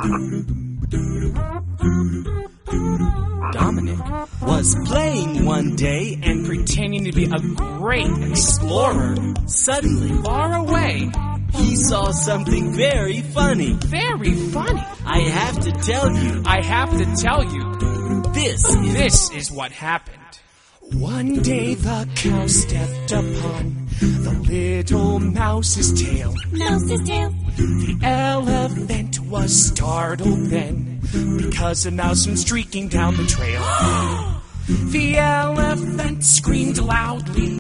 Dominic was playing one day and pretending to be a great explorer. suddenly Far away. he saw something very funny. Very funny. I have to tell you, I have to tell you, this is what happened. One day the cow stepped upon the little mouse's tail. Mouse's tail. The elephant was startled then, because a mouse went streaking down the trail. The elephant screamed loudly.